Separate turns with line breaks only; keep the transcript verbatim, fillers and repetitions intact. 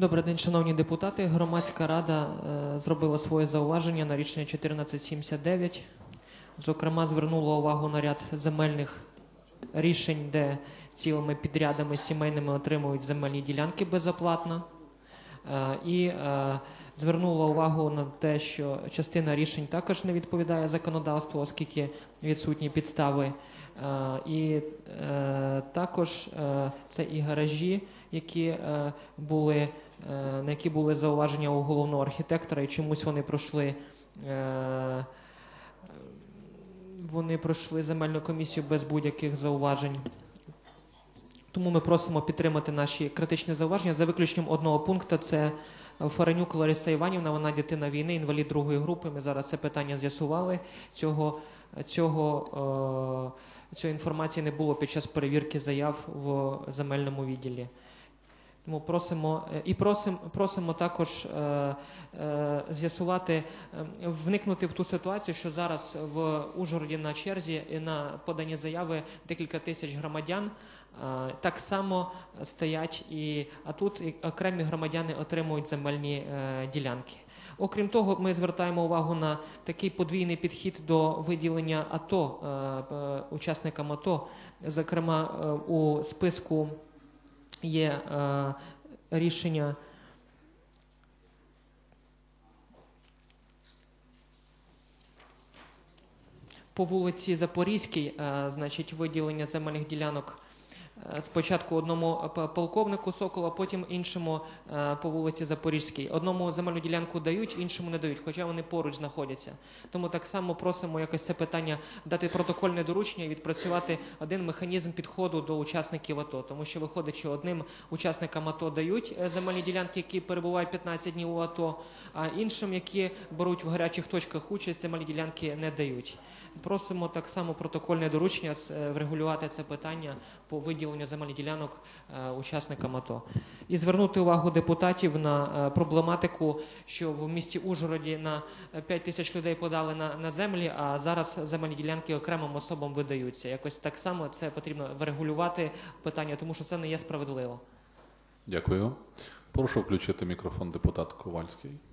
Добрий день, шановні депутати. Громадська рада е, зробила своє зауваження на рішення чотирнадцять сімдесят дев'ять. Зокрема, звернула увагу на ряд земельних рішень, де цілими підрядами сімейними отримують земельні ділянки безоплатно. Е, і е, звернула увагу на те, що частина рішень також не відповідає законодавству, оскільки відсутні підстави. Е, і е, також е, це і гаражі, які е, були, е, на які були зауваження у головного архітектора, і чомусь вони пройшли, е, вони пройшли земельну комісію без будь-яких зауважень. Тому ми просимо підтримати наші критичні зауваження. За виключенням одного пункту, це Фаренюк Лариса Іванівна, вона дитина війни, інвалід другої групи. Ми зараз це питання з'ясували. Цього, цього, е, цієї інформації не було під час перевірки заяв в земельному відділі. Тому просимо і просимо, просимо також е, е, з'ясувати, е, вникнути в ту ситуацію, що зараз в Ужгороді на черзі і на подані заяви декілька тисяч громадян. Е, так само стоять, і, а тут окремі громадяни отримують земельні е, ділянки. Окрім того, ми звертаємо увагу на такий подвійний підхід до виділення АТО, е, е, учасникам АТО. Зокрема, е, у списку є е, рішення по вулиці Запорізькій, е, значить, виділення земельних ділянок е, спочатку одному полковнику Сокола, потім іншому е, по вулиці Запорізькій. Одному земельну ділянку дають, іншому не дають, хоча вони поруч знаходяться. Тому так само просимо якось це питання дати протокольне доручення і відпрацювати один механізм підходу до учасників АТО. Тому що виходить, що одним учасникам АТО дають земельні ділянки, які перебувають п'ятнадцять днів у АТО, а іншим, які беруть в гарячих точках участь, земельні ділянки не дають. Просимо так само протокольне доручення врегулювати це питання по виділенню земельних ділянок учасникам АТО. І звернути увагу депутатів на проблематику, що в місті Ужгороді на п'ять тисяч людей подали на, на землі, а зараз земельні ділянки окремим особам видаються. Якось так само це потрібно врегулювати питання, тому що це не є справедливо.
Дякую. Прошу включити мікрофон депутат Ковальський.